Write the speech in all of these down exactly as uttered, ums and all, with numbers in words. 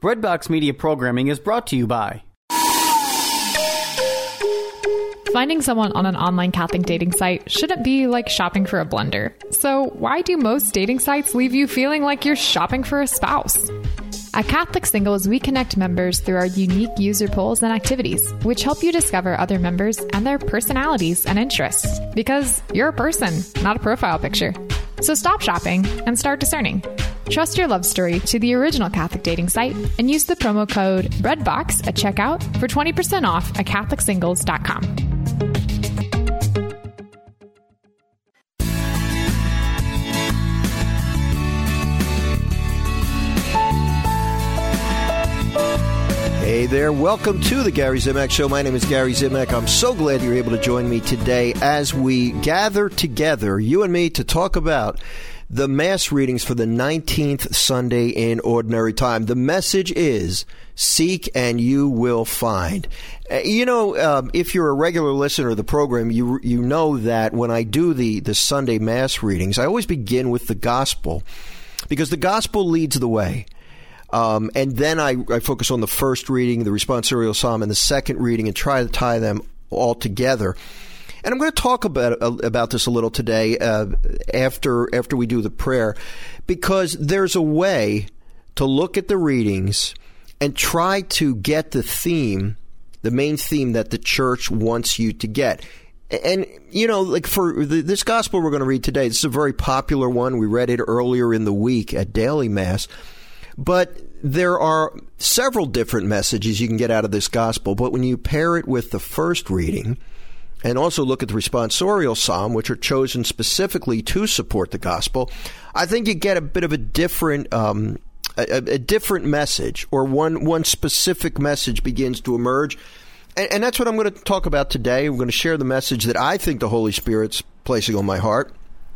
Breadbox Media Programming is brought to you by... Finding someone on an online Catholic dating site shouldn't be like shopping for a blender. So why do most dating sites leave you feeling like you're shopping for a spouse? At Catholic Singles, we connect members through our unique user polls and activities, which help you discover other members and their personalities and interests. Because you're a person, not a profile picture. So stop shopping and start discerning. Trust your love story to the original Catholic dating site and use the promo code BREADBOX at checkout for twenty percent off at Catholic Singles dot com. Hey there, welcome to the Gary Zimak Show. My name is Gary Zimak. I'm so glad you're able to join me today as we gather together, you and me, to talk about the Mass readings for the nineteenth Sunday in Ordinary Time. The message is, seek and you will find. Uh, you know, um, if you're a regular listener of the program, you you know that when I do the, the Sunday Mass readings, I always begin with the Gospel, because the Gospel leads the way. Um, and then I, I focus on the first reading, the responsorial psalm, and the second reading, and try to tie them all together. And I'm going to talk about about this a little today uh, after after we do the prayer, because there's a way to look at the readings and try to get the theme, the main theme that the church wants you to get. And, you know, like for the, this gospel we're going to read today, this is a very popular one. We read it earlier in the week at Daily Mass. But there are several different messages you can get out of this gospel. But when you pair it with the first reading and also look at the responsorial psalm, which are chosen specifically to support the gospel, I think you get a bit of a different um, a, a different message, or one, one specific message begins to emerge. And, and that's what I'm going to talk about today. We're going to share the message that I think the Holy Spirit's placing on my heart.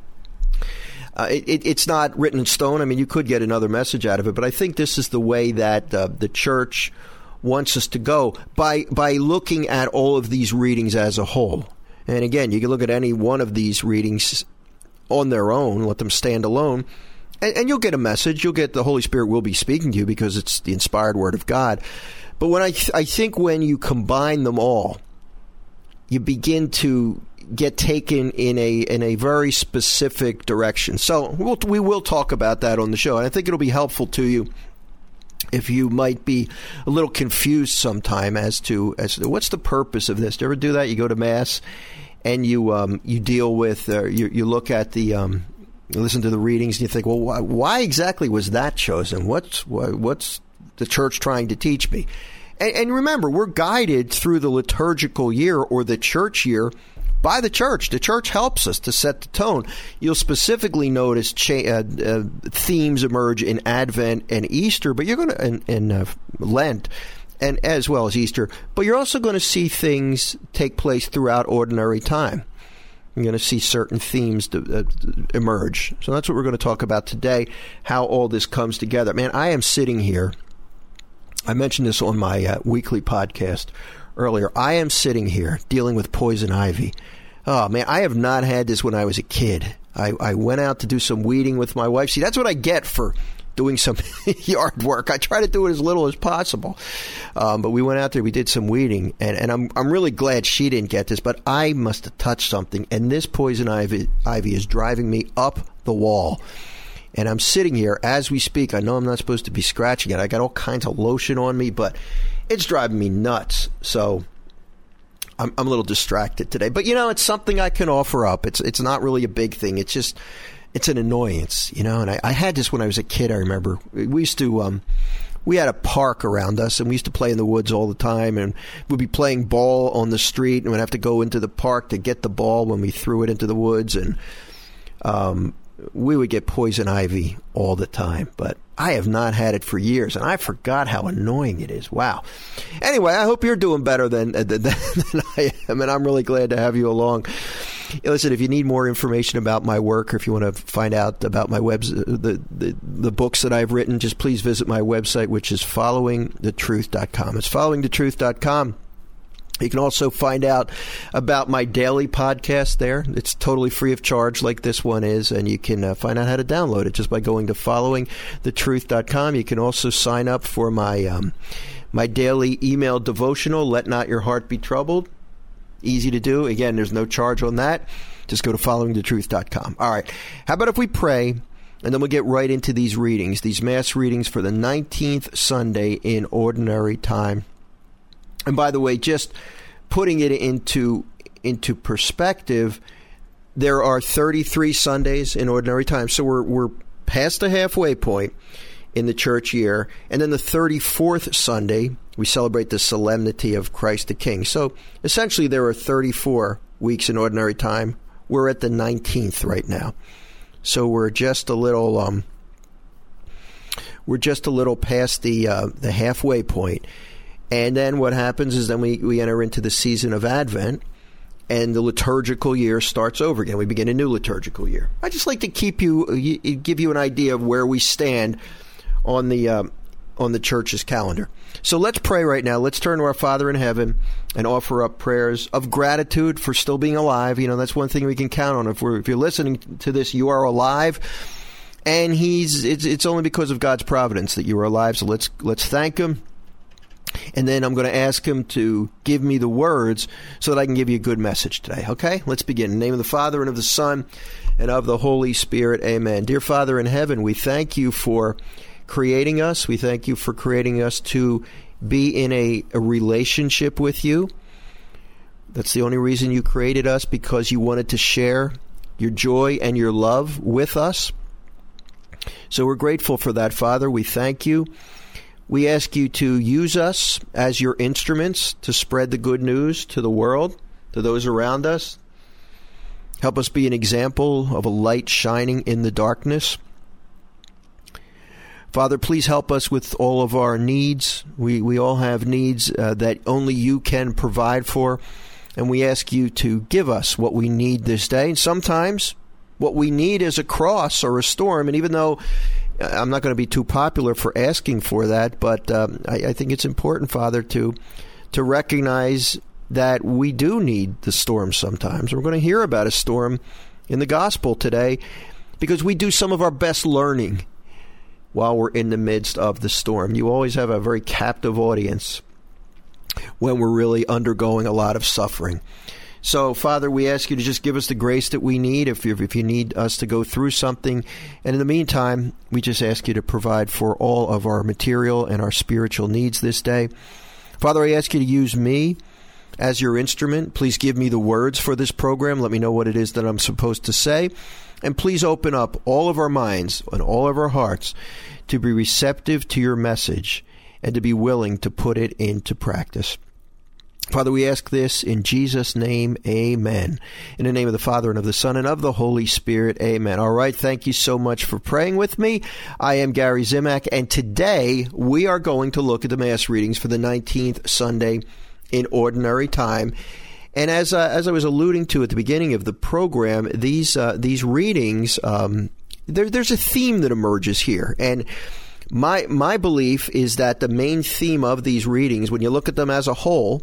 Uh, it, it's not written in stone. I mean, you could get another message out of it, but I think this is the way that uh, the church wants us to go by by looking at all of these readings as a whole. And again, you can look at any one of these readings on their own, let them stand alone, and, and you'll get a message. You'll get the Holy Spirit will be speaking to you because it's the inspired Word of God. But when I th- I think when you combine them all, you begin to get taken in a in a very specific direction. So we'll, we will talk about that on the show. And I think it'll be helpful to you if you might be a little confused sometime as to as to what's the purpose of this. Do you ever do that? You go to Mass and you um, you deal with, uh, you, you look at the, um, you listen to the readings and you think, well, why, why exactly was that chosen? What's what's the church trying to teach me? And, and remember, we're guided through the liturgical year or the church year by the church. The church helps us to set the tone. You'll specifically notice cha- uh, uh, themes emerge in Advent and Easter, but you're going to in, in uh, Lent, and as well as Easter. But you're also going to see things take place throughout ordinary time. You're going to see certain themes to, uh, emerge. So that's what we're going to talk about today. How all this comes together. Man, I am sitting here. I mentioned this on my uh, weekly podcast earlier. I am sitting here dealing with poison ivy. Oh, man, I have not had this when I was a kid. I, I went out to do some weeding with my wife. See, that's what I get for doing some yard work. I try to do it as little as possible. Um, but we went out there, we did some weeding, and, and I'm I'm really glad she didn't get this, but I must have touched something, and this poison ivy, ivy is driving me up the wall. And I'm sitting here as we speak. I know I'm not supposed to be scratching it. I got all kinds of lotion on me, but it's driving me nuts. So I'm, I'm a little distracted today. But, you know, it's something I can offer up. It's it's not really a big thing. It's just, it's an annoyance, you know. And I, I had this when I was a kid, I remember. We used to, um, we had a park around us, and we used to play in the woods all the time. And we'd be playing ball on the street, and we'd have to go into the park to get the ball when we threw it into the woods. And um we would get poison ivy all the time, but I have not had it for years, and I forgot how annoying it is. Wow. Anyway, I hope you're doing better than, than, than I am, and I'm really glad to have you along. Listen, if you need more information about my work, or if you want to find out about my webs, the, the, the books that I've written, just please visit my website, which is following the truth dot com. It's following the truth dot com. You can also find out about my daily podcast there. It's totally free of charge like this one is, and you can uh, find out how to download it just by going to following the truth dot com. You can also sign up for my um, my daily email devotional, Let Not Your Heart Be Troubled. Easy to do. Again, there's no charge on that. Just go to following the truth dot com. All right. How about if we pray, and then we'll get right into these readings, these Mass readings for the nineteenth Sunday in Ordinary Time. And by the way, just putting it into into perspective, there are thirty-three Sundays in Ordinary Time. So we're we're past the halfway point in the church year. And then the thirty-fourth Sunday, we celebrate the solemnity of Christ the King. So essentially there are thirty-four weeks in Ordinary Time. We're at the nineteenth right now. So we're just a little um we're just a little past the uh, the halfway point. And then what happens is then we, we enter into the season of Advent, and the liturgical year starts over again. We begin a new liturgical year. I just like to keep you, give you an idea of where we stand on the um, on the church's calendar. So let's pray right now. Let's turn to our Father in heaven and offer up prayers of gratitude for still being alive. You know, that's one thing we can count on. If we're if you're listening to this, you are alive, and he's it's it's only because of God's providence that you are alive. So let's let's thank him. And then I'm going to ask him to give me the words so that I can give you a good message today. Okay? Let's begin. In the name of the Father, and of the Son, and of the Holy Spirit. Amen. Dear Father in heaven, we thank you for creating us. We thank you for creating us to be in a, a relationship with you. That's the only reason you created us, because you wanted to share your joy and your love with us. So we're grateful for that, Father. We thank you. We ask you to use us as your instruments to spread the good news to the world, to those around us. Help us be an example of a light shining in the darkness. Father, please help us with all of our needs. We, we all have needs uh, that only you can provide for, and we ask you to give us what we need this day. And sometimes what we need is a cross or a storm, and even though I'm not going to be too popular for asking for that, but um, I, I think it's important, Father, to to recognize that we do need the storm sometimes. We're going to hear about a storm in the gospel today because we do some of our best learning while we're in the midst of the storm. You always have a very captive audience when we're really undergoing a lot of suffering. So, Father, we ask you to just give us the grace that we need if you if you need us to go through something. And in the meantime, we just ask you to provide for all of our material and our spiritual needs this day. Father, I ask you to use me as your instrument. Please give me the words for this program. Let me know what it is that I'm supposed to say. And please open up all of our minds and all of our hearts to be receptive to your message and to be willing to put it into practice. Father, we ask this in Jesus' name, amen. In the name of the Father, and of the Son, and of the Holy Spirit, amen. All right, thank you so much for praying with me. I am Gary Zimak, and today we are going to look at the Mass readings for the nineteenth Sunday in Ordinary Time. And as uh, as I was alluding to at the beginning of the program, these uh, these readings, um, there, there's a theme that emerges here. And my my belief is that the main theme of these readings, when you look at them as a whole,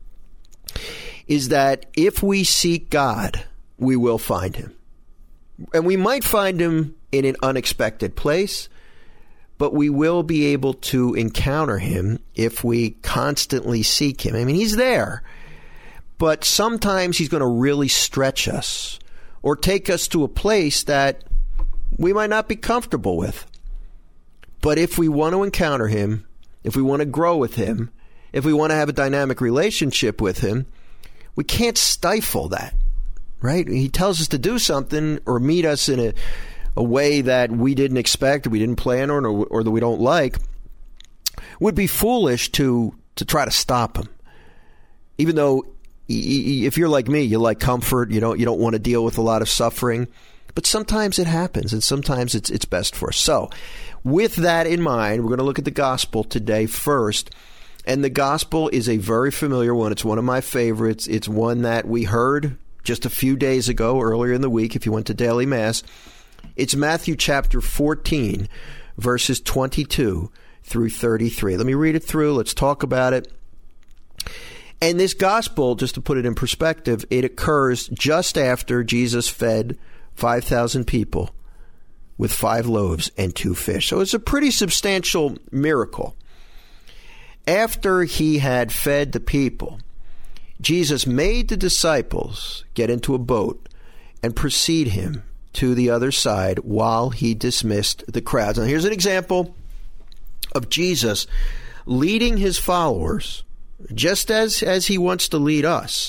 is that if we seek God, we will find him. And we might find him in an unexpected place, but we will be able to encounter him if we constantly seek him. I mean, he's there, but sometimes he's going to really stretch us or take us to a place that we might not be comfortable with. But if we want to encounter him, if we want to grow with him, if we want to have a dynamic relationship with him, we can't stifle that, right? He tells us to do something or meet us in a, a way that we didn't expect, we didn't plan on, or, or that we don't like. Would be foolish to to try to stop him. Even though, if you're like me, you like comfort, you don't you don't want to deal with a lot of suffering. But sometimes it happens, and sometimes it's it's best for us. So, with that in mind, we're going to look at the gospel today first. And the gospel is a very familiar one. It's one of my favorites. It's one that we heard just a few days ago, earlier in the week, if you went to daily mass. It's Matthew chapter fourteen, verses twenty-two through thirty-three. Let me read it through. Let's talk about it. And this gospel, just to put it in perspective, it occurs just after Jesus fed five thousand people with five loaves and two fish. So it's a pretty substantial miracle. After he had fed the people, Jesus made the disciples get into a boat and precede him to the other side while he dismissed the crowds. Now here's an example of Jesus leading his followers just as, as he wants to lead us.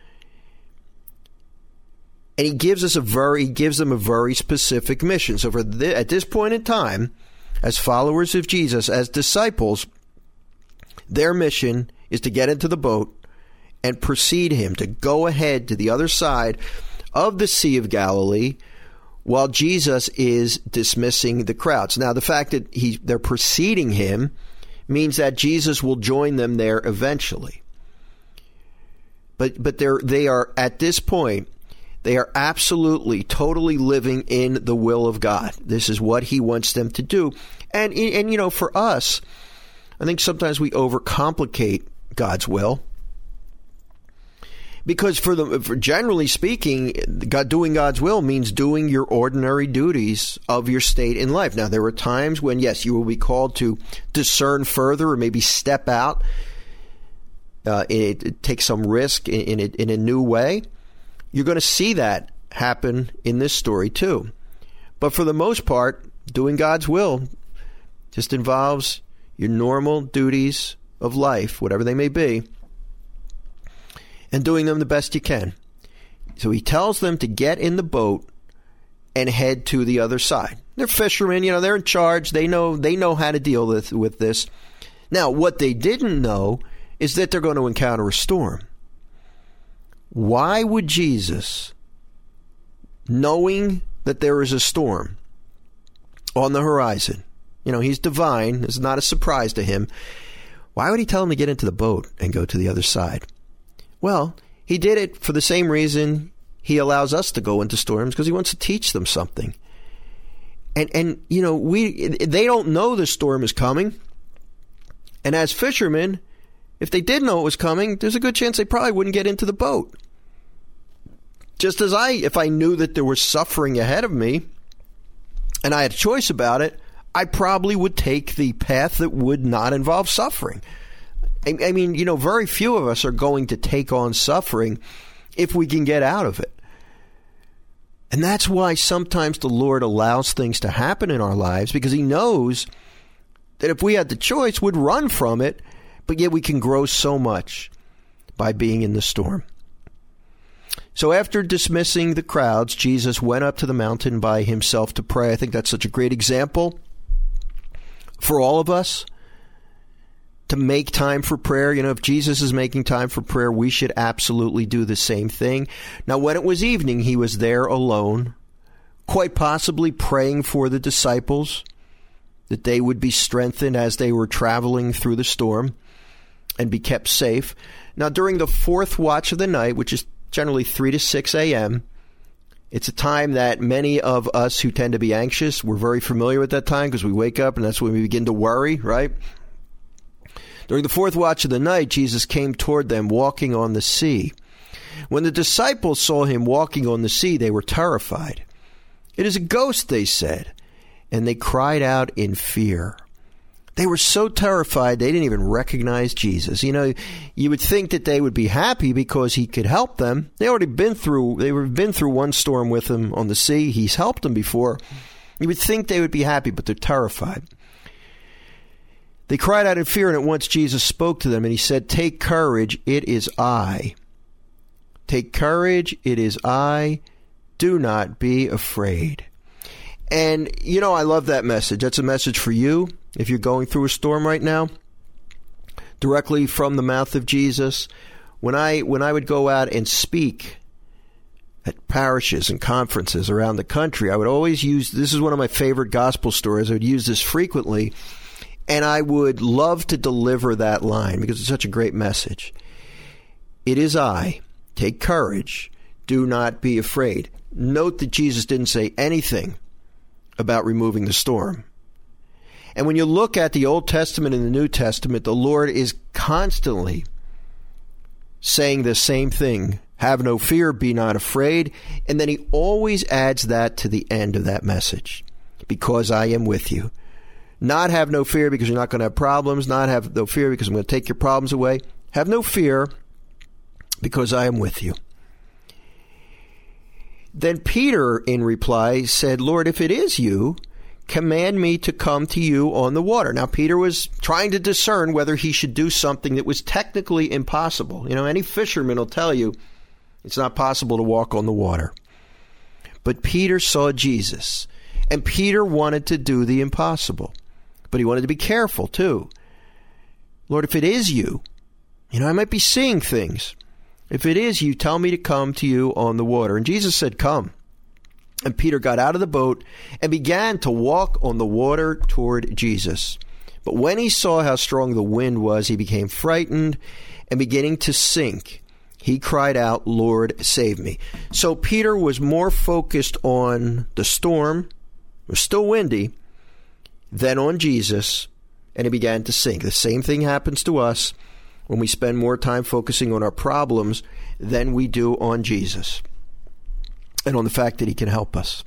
And he gives us a very, he gives them a very specific mission. So for the, at this point in time, as followers of Jesus, as disciples, their mission is to get into the boat and precede him, to go ahead to the other side of the Sea of Galilee while Jesus is dismissing the crowds. Now, the fact that he, they're preceding him means that Jesus will join them there eventually. But but they're they are at this point, they are absolutely, totally living in the will of God. This is what he wants them to do. And and you know, for us, I think sometimes we overcomplicate God's will. Because for the for generally speaking, God doing God's will means doing your ordinary duties of your state in life. Now, there are times when, yes, you will be called to discern further or maybe step out, uh, it, it take some risk in, in, a, in a new way. You're going to see that happen in this story too. But for the most part, doing God's will just involves your normal duties of life, whatever they may be, and doing them the best you can. So he tells them to get in the boat and head to the other side. They're fishermen, you know, they're in charge. They know they know how to deal with, with this. Now, what they didn't know is that they're going to encounter a storm. Why would Jesus, knowing that there is a storm on the horizon, you know, he's divine, it's not a surprise to him, why would he tell them to get into the boat and go to the other side? Well, he did it for the same reason he allows us to go into storms, because he wants to teach them something. And, and you know, we they don't know the storm is coming. And as fishermen, if they did know it was coming, there's a good chance they probably wouldn't get into the boat. Just as I, if I knew that there was suffering ahead of me and I had a choice about it, I probably would take the path that would not involve suffering. I mean, you know, very few of us are going to take on suffering if we can get out of it. And that's why sometimes the Lord allows things to happen in our lives, because he knows that if we had the choice, we'd run from it, but yet we can grow so much by being in the storm. So after dismissing the crowds, Jesus went up to the mountain by himself to pray. I think that's such a great example for all of us, to make time for prayer. You know, if Jesus is making time for prayer, we should absolutely do the same thing. Now, when it was evening, he was there alone, quite possibly praying for the disciples, that they would be strengthened as they were traveling through the storm and be kept safe. Now, during the fourth watch of the night, which is generally three to six a.m., it's a time that many of us who tend to be anxious, we're very familiar with that time because we wake up and that's when we begin to worry, right? During the fourth watch of the night, Jesus came toward them walking on the sea. When the disciples saw him walking on the sea, they were terrified. "It is a ghost," they said, and they cried out in fear. They were so terrified they didn't even recognize Jesus. You know, you would think that they would be happy because he could help them. They already been through, they were been through one storm with him on the sea. He's helped them before. You would think they would be happy, but they're terrified. They cried out in fear, and at once Jesus spoke to them, and he said, "Take courage, it is I. Take courage, it is I. Do not be afraid." And, you know, I love that message. That's a message for you if you're going through a storm right now, directly from the mouth of Jesus. When I when I would go out and speak at parishes and conferences around the country, I would always use, this is one of my favorite gospel stories, I would use this frequently, and I would love to deliver that line because it's such a great message. It is I. Take courage. Do not be afraid. Note that Jesus didn't say anything about removing the storm. And when you look at the Old Testament and the New Testament, the Lord is constantly saying the same thing. Have no fear, be not afraid. And then he always adds that to the end of that message. Because I am with you. Not have no fear because you're not going to have problems. Not have no fear because I'm going to take your problems away. Have no fear because I am with you. Then Peter, in reply, said, Lord, if it is you, command me to come to you on the water. Now, Peter was trying to discern whether he should do something that was technically impossible. You know, any fisherman will tell you it's not possible to walk on the water. But Peter saw Jesus, and Peter wanted to do the impossible. But he wanted to be careful, too. Lord, if it is you, you know, I might be seeing things. If it is you, tell me to come to you on the water. And Jesus said, come. And Peter got out of the boat and began to walk on the water toward Jesus. But when he saw how strong the wind was, he became frightened, and beginning to sink, he cried out, Lord, save me. So Peter was more focused on the storm, it was still windy, than on Jesus, and he began to sink. The same thing happens to us when we spend more time focusing on our problems than we do on Jesus and on the fact that he can help us.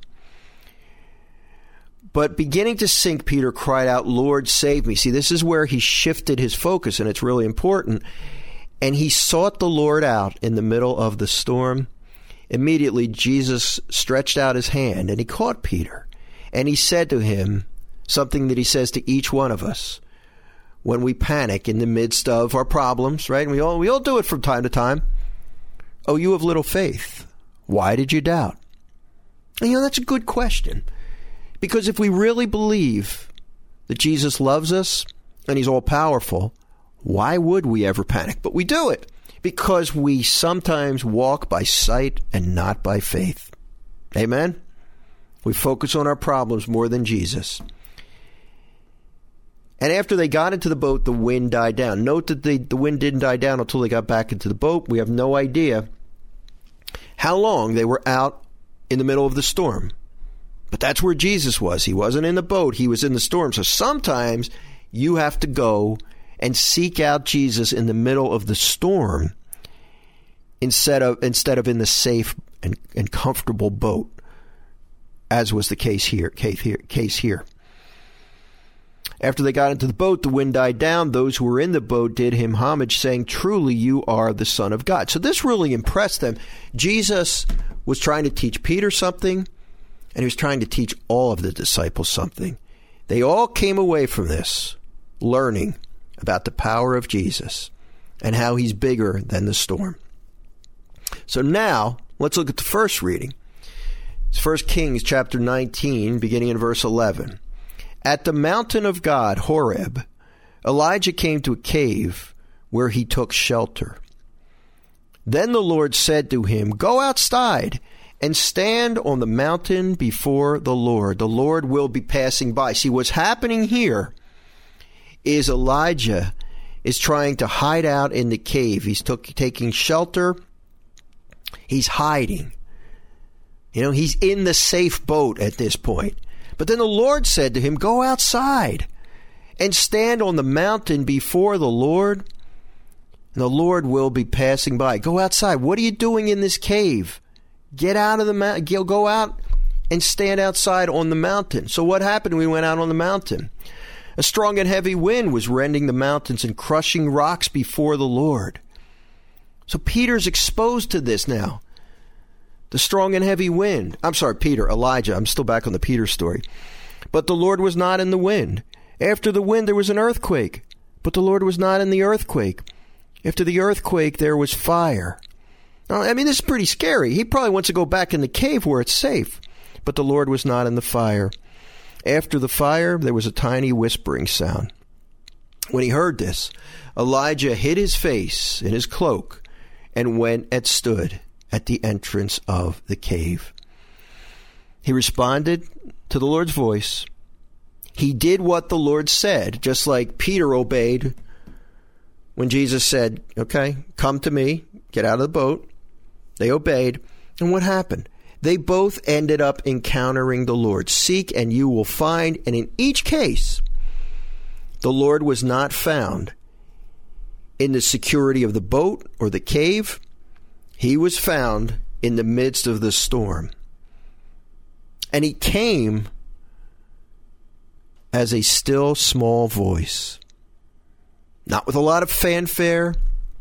But beginning to sink, Peter cried out, Lord, save me. See, this is where he shifted his focus, and it's really important. And he sought the Lord out in the middle of the storm. Immediately, Jesus stretched out his hand, and he caught Peter. And he said to him something that he says to each one of us when we panic in the midst of our problems, right? And we all, we all do it from time to time. Oh, you have little faith. Why did you doubt? And, you know, that's a good question. Because if we really believe that Jesus loves us and he's all-powerful, why would we ever panic? But we do it because we sometimes walk by sight and not by faith. Amen? We focus on our problems more than Jesus. And after they got into the boat, the wind died down. Note that the, the wind didn't die down until they got back into the boat. We have no idea how long they were out in the middle of the storm. But that's where Jesus was. He wasn't in the boat. He was in the storm. So sometimes you have to go and seek out Jesus in the middle of the storm instead of instead of in the safe and, and comfortable boat, as was the case here, case here, case here. After they got into the boat, the wind died down. Those who were in the boat did him homage, saying, truly you are the Son of God. So this really impressed them. Jesus was trying to teach Peter something, and he was trying to teach all of the disciples something. They all came away from this learning about the power of Jesus and how he's bigger than the storm. So now, let's look at the first reading. It's First Kings chapter nineteen, beginning in verse eleven. At the mountain of God, Horeb, Elijah came to a cave where he took shelter. Then the Lord said to him, go outside and stand on the mountain before the Lord. The Lord will be passing by. See, what's happening here is Elijah is trying to hide out in the cave. He's took, taking shelter. He's hiding. You know, he's in the safe boat at this point. But then the Lord said to him, go outside and stand on the mountain before the Lord, and the Lord will be passing by. Go outside. What are you doing in this cave? Get out of the mountain. Go out and stand outside on the mountain. So what happened when we went out on the mountain? A strong and heavy wind was rending the mountains and crushing rocks before the Lord. So Peter's exposed to this now. The strong and heavy wind. I'm sorry, Peter, Elijah. I'm still back on the Peter story. But the Lord was not in the wind. After the wind, there was an earthquake. But the Lord was not in the earthquake. After the earthquake, there was fire. Now, I mean, this is pretty scary. He probably wants to go back in the cave where it's safe. But the Lord was not in the fire. After the fire, there was a tiny whispering sound. When he heard this, Elijah hid his face in his cloak and went and stood at the entrance of the cave. He responded to the Lord's voice. He did what the Lord said, just like Peter obeyed when Jesus said, okay, come to me, get out of the boat. They obeyed. And what happened? They both ended up encountering the Lord. Seek and you will find. And in each case, the Lord was not found in the security of the boat or the cave. He was found in the midst of the storm. And he came as a still small voice. Not with a lot of fanfare,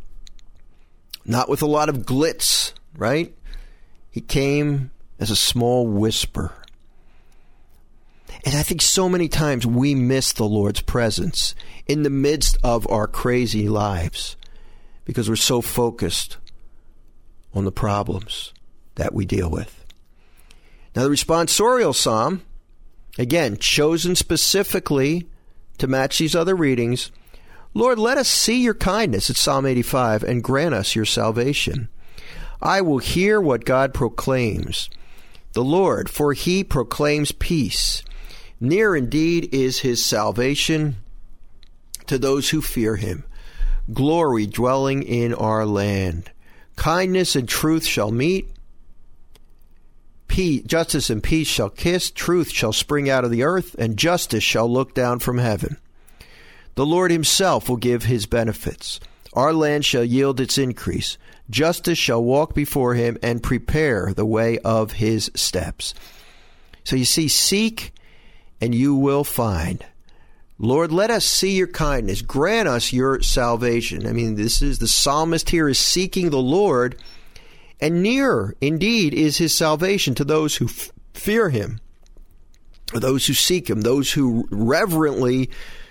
not with a lot of glitz, right? He came as a small whisper. And I think so many times we miss the Lord's presence in the midst of our crazy lives because we're so focused on the problems that we deal with. Now, the responsorial psalm, again, chosen specifically to match these other readings. Lord, let us see your kindness, it's Psalm eighty-five, and grant us your salvation. I will hear what God proclaims. The Lord, for he proclaims peace. Near indeed is his salvation to those who fear him. Glory dwelling in our land. Kindness and truth shall meet. Peace, justice and peace shall kiss. Truth shall spring out of the earth, and justice shall look down from heaven. The Lord himself will give his benefits. Our land shall yield its increase. Justice shall walk before him and prepare the way of his steps. So you see, seek and you will find. Lord, let us see your kindness. Grant us your salvation. I mean, this is the psalmist here is seeking the Lord, and near indeed is his salvation to those who f- fear him, or those who seek him, those who reverently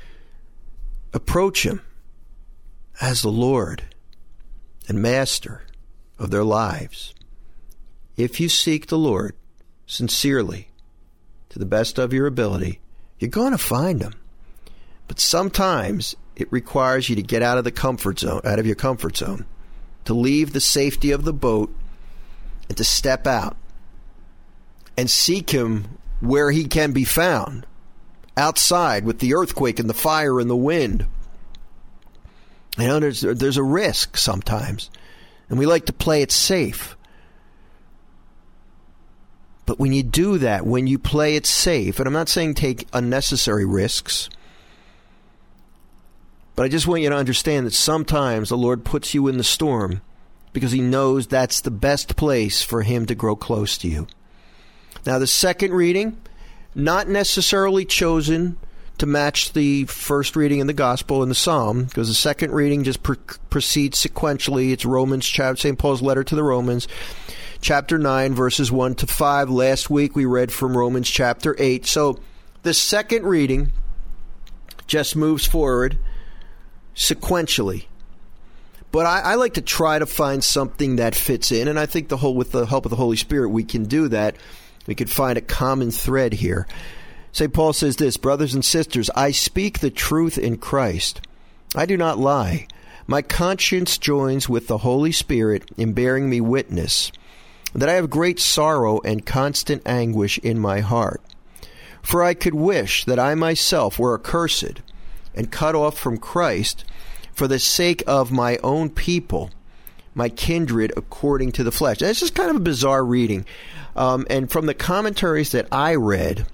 approach him as the Lord and Master of their lives. If you seek the Lord sincerely, to the best of your ability, you're going to find him. But sometimes it requires you to get out of the comfort zone, out of your comfort zone, to leave the safety of the boat and to step out and seek him where he can be found, outside with the earthquake and the fire and the wind. You know, there's, there's a risk sometimes, and we like to play it safe. But when you do that, when you play it safe, and I'm not saying take unnecessary risks, but I just want you to understand that sometimes the Lord puts you in the storm because he knows that's the best place for him to grow close to you. Now, the second reading, not necessarily chosen to match the first reading in the Gospel and the Psalm, because the second reading just pr- proceeds sequentially. It's Romans, Saint Paul's letter to the Romans, chapter nine, verses one to five. Last week we read from Romans chapter eight. So the second reading just moves forward sequentially. But I, I like to try to find something that fits in, and I think the whole, with the help of the Holy Spirit, we can do that. We could find a common thread here. Saint Paul says this, brothers and sisters, I speak the truth in Christ. I do not lie. My conscience joins with the Holy Spirit in bearing me witness that I have great sorrow and constant anguish in my heart. For I could wish that I myself were accursed and cut off from Christ for the sake of my own people, my kindred according to the flesh. And this is kind of a bizarre reading. Um, and from the commentaries that I read,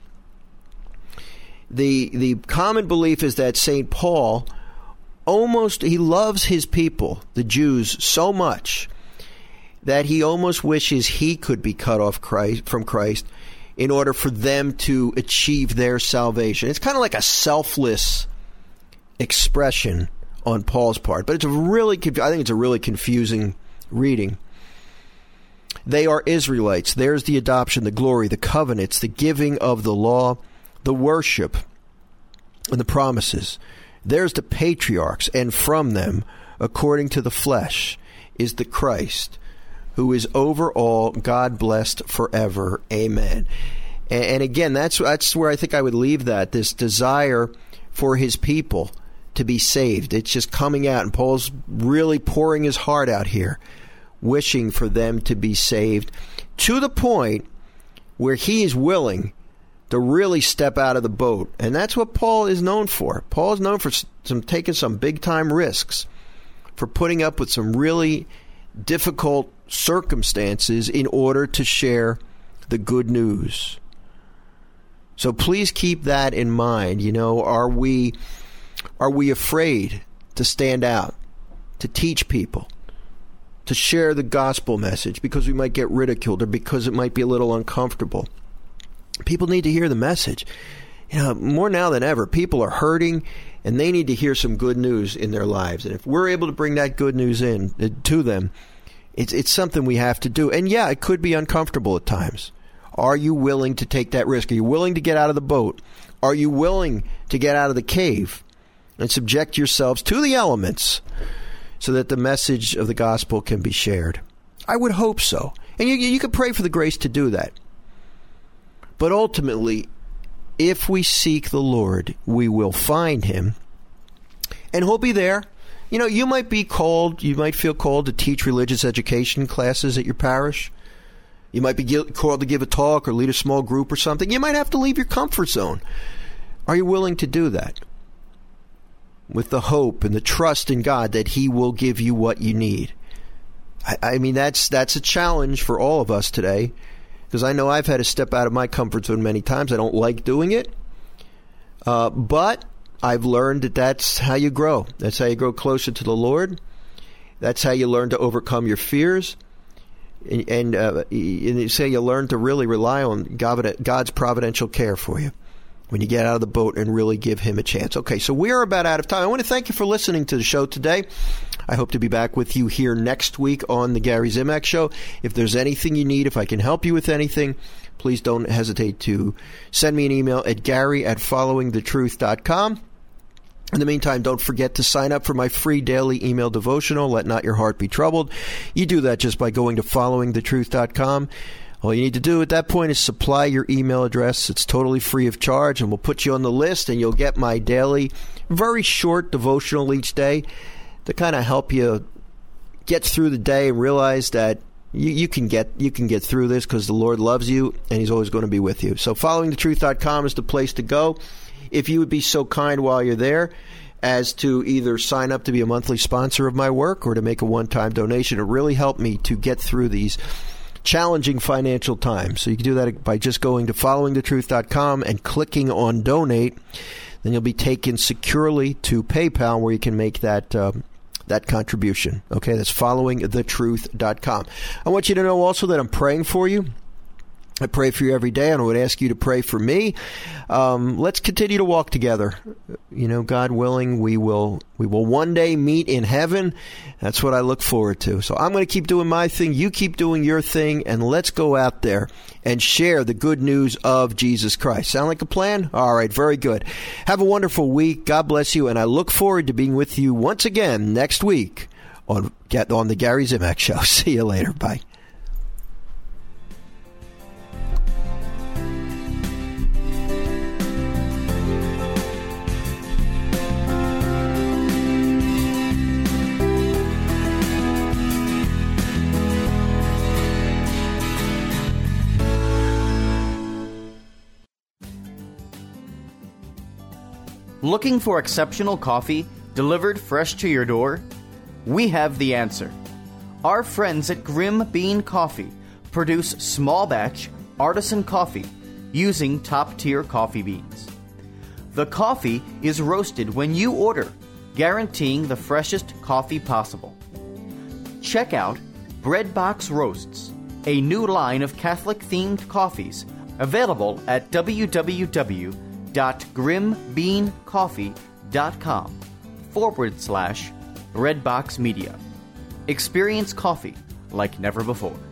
the the common belief is that Saint Paul almost, he loves his people, the Jews, so much that he almost wishes he could be cut off Christ, from Christ in order for them to achieve their salvation. It's kind of like a selfless expression on Paul's part, but it's a really, I think it's a really confusing reading. They are Israelites. There's the adoption, the glory, the covenants, the giving of the law, the worship, and the promises. There's the patriarchs, and from them, according to the flesh, is the Christ, who is over all, God blessed forever. Amen. And, and again, that's that's where I think I would leave that, this desire for his people to be saved. It's just coming out, and Paul's really pouring his heart out here, wishing for them to be saved, to the point where he is willing to really step out of the boat. And that's what Paul is known for. Paul is known for some taking some big-time risks, for putting up with some really difficult circumstances in order to share the good news. So please keep that in mind. You know, are we are we afraid to stand out? to teach people, to share the gospel message because we might get ridiculed or because it might be a little uncomfortable. People need to hear the message. You know, more now than ever, people are hurting and they need to hear some good news in their lives. And if we're able to bring that good news in uh, to them, it's it's something we have to do. And yeah, it could be uncomfortable at times. Are you willing to take that risk? Are you willing to get out of the boat? Are you willing to get out of the cave and subject yourselves to the elements so that the message of the gospel can be shared? I would hope so. And you, you could pray for the grace to do that. But ultimately, if we seek the Lord, we will find him, and he'll be there. You know, you might be called, you might feel called to teach religious education classes at your parish. You might be called to give a talk or lead a small group or something. You might have to leave your comfort zone. Are you willing to do that? With the hope and the trust in God that he will give you what you need. I, I mean, that's that's a challenge for all of us today, because I know I've had to step out of my comfort zone many times. I don't like doing it, uh, but I've learned that that's how you grow. That's how you grow closer to the Lord. That's how you learn to overcome your fears. And, and, uh, and you say you learn to really rely on God, God's providential care for you when you get out of the boat and really give him a chance. Okay, so we are about out of time. I want to thank you for listening to the show today. I hope to be back with you here next week on the Gary Zimak Show. If there's anything you need, if I can help you with anything, please don't hesitate to send me an email at gary at following the truth dot com. In the meantime, don't forget to sign up for my free daily email devotional, Let Not Your Heart Be Troubled. You do that just by going to following the truth dot com. All you need to do at that point is supply your email address. It's totally free of charge, and we'll put you on the list, and you'll get my daily, very short devotional each day to kind of help you get through the day and realize that you, you can get you can get through this because the Lord loves you, and he's always going to be with you. So following the truth dot com is the place to go. If you would be so kind while you're there as to either sign up to be a monthly sponsor of my work or to make a one-time donation, it really helped me to get through these challenging financial times. So you can do that by just going to following the truth dot com and clicking on donate. Then you'll be taken securely to PayPal where you can make that um, that contribution. Okay, that's following the truth dot com. I want you to know also that I'm praying for you. I pray for you every day, and I would ask you to pray for me. Um, let's continue to walk together. You know, God willing, we will we will one day meet in heaven. That's what I look forward to. So I'm going to keep doing my thing. You keep doing your thing, and let's go out there and share the good news of Jesus Christ. Sound like a plan? All right, very good. Have a wonderful week. God bless you, and I look forward to being with you once again next week on, on the Gary Zimak Show. See you later. Bye. Looking for exceptional coffee delivered fresh to your door? We have the answer. Our friends at Grim Bean Coffee produce small batch artisan coffee using top-tier coffee beans. The coffee is roasted when you order, guaranteeing the freshest coffee possible. Check out Breadbox Roasts, a new line of Catholic-themed coffees available at www. dot grimbeancoffee.com forward slash Redbox Media. Experience coffee like never before.